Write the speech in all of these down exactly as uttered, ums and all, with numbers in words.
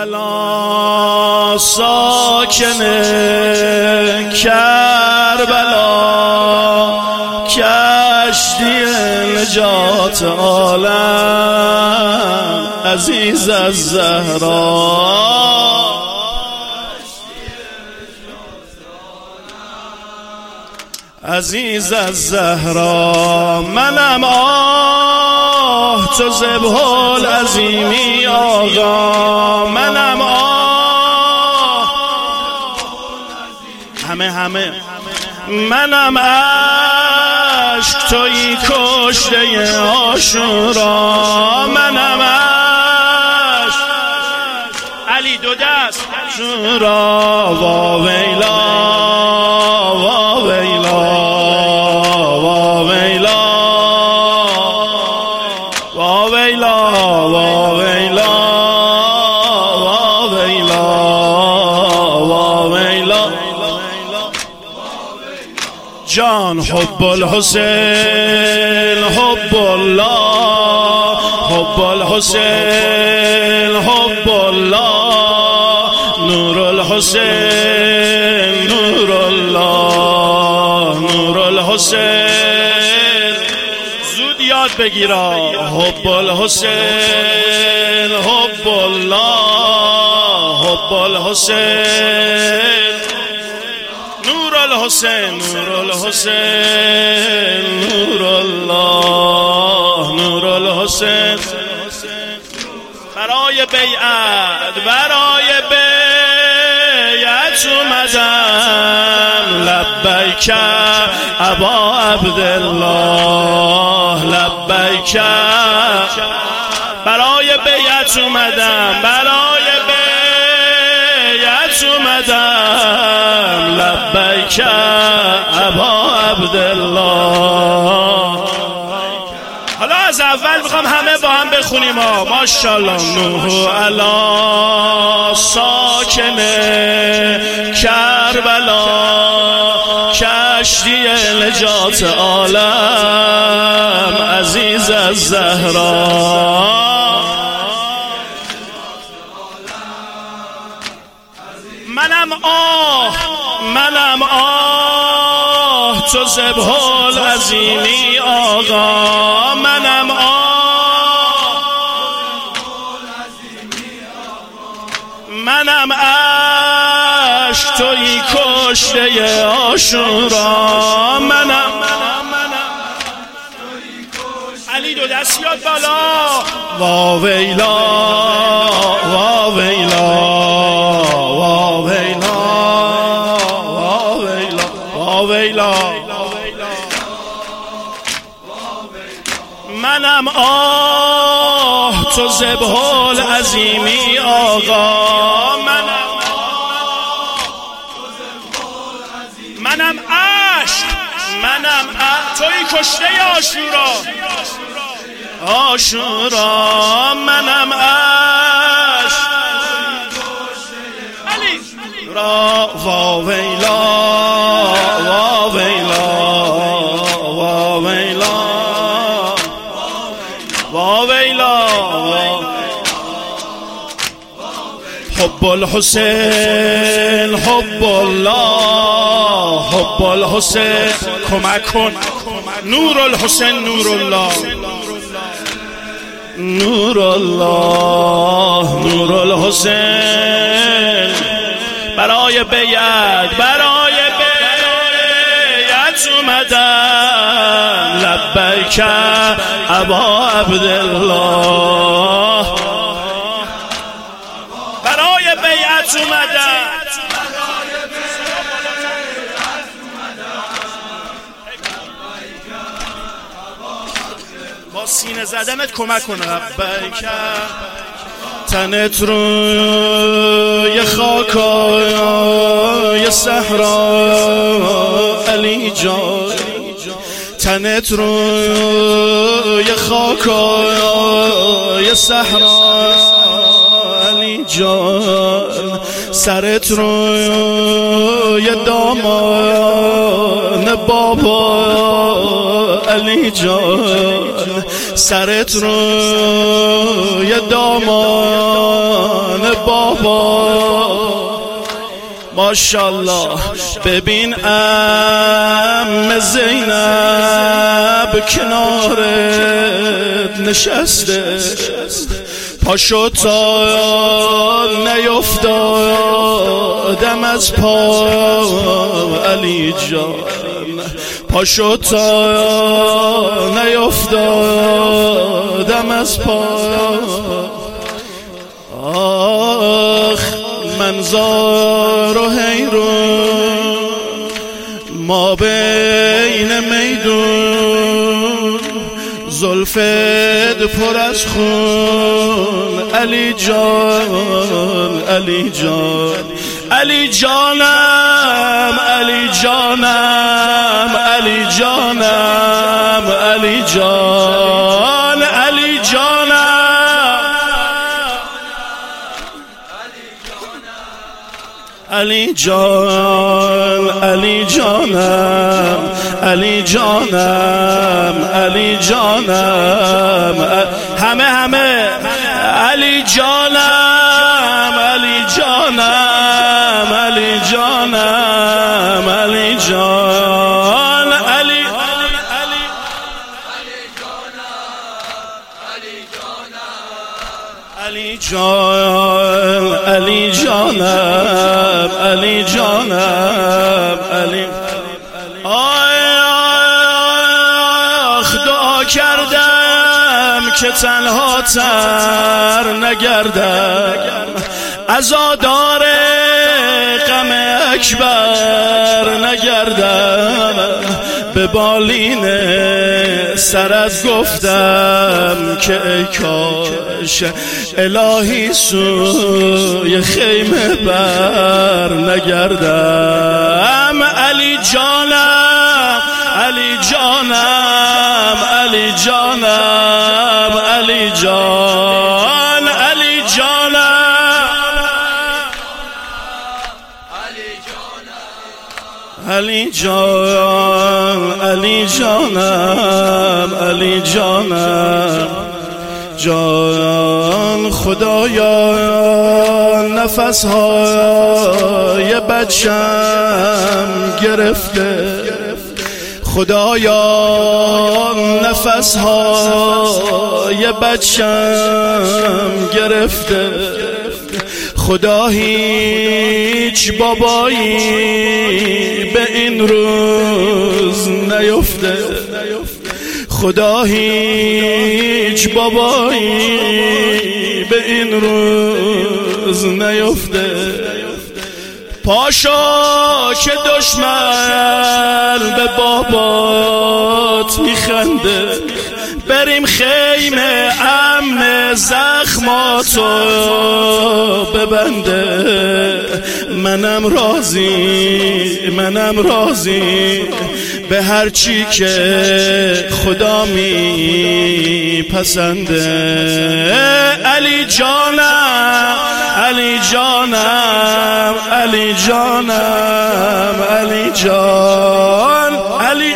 الا ساکن کربلا، کشتی نجات عالم عزیز از زهرا. عزیز از زهرا منم آه تو ذبح العظیمی آقا، منم آه همه همه منم عشق تویی کشته عاشورا، منم عشق علی دو دست عاشورا. وا ویلا وا ویلا وا ویلا وا ویلا وا ویلا وا ویلا وا ویلا. جان حب الحسین حب الله، حب الحسین حب الله، نور الحسین نور الله، نور الحسین. زود یاد بگیرا حب الحسین حب الله، حب الحسین نور الحسین نور الحسین نور الله، نور الحسین. برای بیعت برای بیعت اومدم، لبیک ابا عبدالله لبیک. برای بیعت اومدم برای بیعت اومدم، لبیک ابا عبدالله. حالا از اول میخوام همه با هم بخونیم ها. ماشاءالله. نوح علی ساکن کربلا، کشتی نجات عالم عزیز از زهرا. منم آه منم آه تو ذبح العظیمی آقا، منم آه منم عشق تویی کشته عاشورا، منم علی دو دست یاد بالا. وا ویلا وا ویلا وا ویلا وا ویلا وا ویلا. منم آه تو ذبح العظیمی آقا، منم منم عشق منم تویی کشته عاشورا عاشورا، منم عشق علی را. وا ویلا وا ویلا وا ویلا وا ویلا. حب الحسین حب الله، حب الحسین. کمک کن. نور الحسین نور الله، نور الله نور الحسین. برای بیعت برای بیعت اومدم، لبیک ابا عبدالله. برای بیعت اومدم با سینه زدنت کمک کنه. لبیک تنت روی خاکای صحرا علی جان، تنت روی خاکای صحرا علی جان، سرت روی دامان بابا علی جان، سرت روی دامان بابا ماشاءالله. ببین ام زینب کنارت نشسته، پاشو تا نیفتادم از پا علی جان، پاشو تا نیفتادم از پا. آخ منظار و حیرون ما بین میدون، زلفت پر از خون علی جان، علی جان، علی جانم، علی جانم، علی جانم، علی جان، علی جانم، علی جان، علی جانم، علی جانم، علی جانم، همه همه علی جانم، علی جانم، علی جانم، علی جان، علی علی جان، علی جانم، علی جانم، علی. آخ دعا کردم که تنها تر نگردم، عزادار غم اکبر نگردم، به بالین سرت گفتم که ای کاش الهی سوی خیمه بر نگردم. علی جانم، علی جانم، علی جانم، علی جان، علی جانم، علی جان، علی جانم، علی جانم، جان خدایا نفس های بچم گرفته، خدایا نفس های بچم گرفته، خدا هیچ بابایی به این روز نیفته، خدا هیچ بابایی به این روز نیفته. پاشو که دشمن به بابات میخنده، بریم خیمه امن زخماتو ببنده، منم راضی، منم راضی به هر چی که خدا می پسنده. علی جانم، علی جانم، علی جانم، علی جان، علی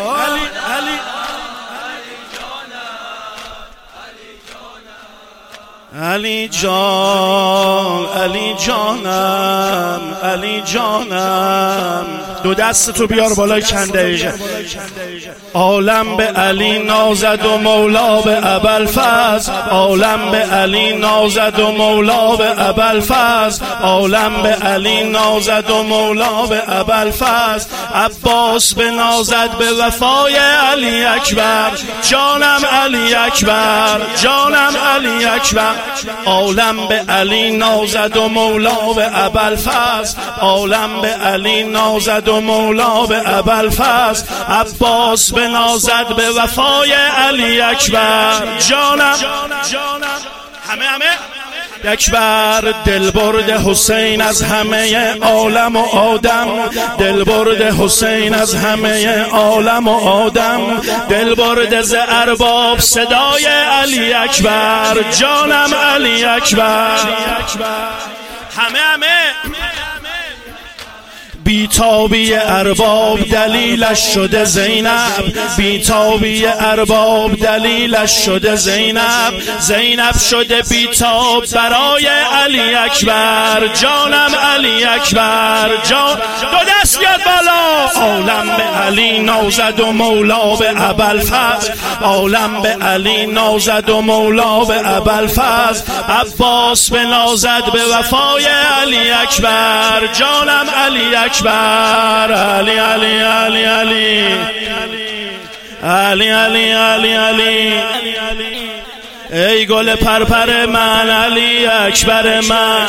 علی جان، علی جانم، علی جانم. دو دست تو بیار بالای کنده. عالم به علی نازد و مولا به ابوالفضل، عالم به علی نازد و مولا به ابوالفضل، عالم به علی نازد و مولا به ابوالفضل، عباس به نازد به وفای علی اکبر، جانم علی اکبر، جانم علی اکبر. عالم به علی نازد و مولا به ابوالفضل، عالم به علی نازد و مولا به ابوالفضل، عباس به نازد به وفای علی اکبر، جانم جانم. همه همه اکبر دل برد حسین از همه عالم و آدم، دل برد حسین از همه عالم و آدم، دل برد ز ارباب صدای علی اکبر، جانم علی اکبر. همه همه بیتابی ارباب دلیلش شده زینب، بیتابی ارباب دلیلش شده زینب. زینب شده بیتاب برای علی اکبر، جانم علی اکبر جان. دو دست بیاد بالا. عالم به علی نازد و مولا به ابوالفضل، عالم به علی نازد و مولا به ابوالفضل. عباس به نازد به وفای علی اکبر، جانم علی اکبر. علی علی علی علی علی علی علی علی ای گل پرپر من علی اکبر من،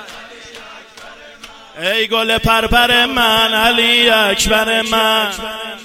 ای گل پرپر من علی اکبر من.